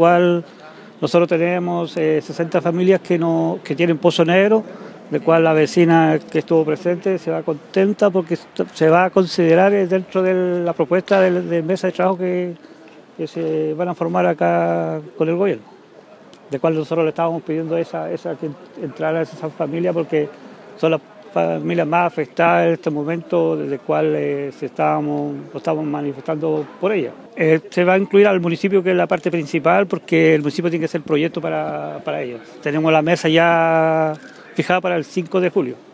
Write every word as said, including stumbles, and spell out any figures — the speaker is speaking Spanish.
cual nosotros tenemos eh, sesenta familias que, no, que tienen pozo negro, de cual la vecina que estuvo presente se va contenta porque se va a considerar dentro de la propuesta de, de mesa de trabajo que, que se van a formar acá con el gobierno, de cual nosotros le estábamos pidiendo esa, esa que entrara a esa familia porque son las familias más afectadas en este momento, desde el cual eh, se estábamos, nos estamos manifestando por ella. Eh, se va a incluir al municipio, que es la parte principal, porque el municipio tiene que hacer proyecto para, para ellos. Tenemos la mesa ya fijada para el cinco de julio.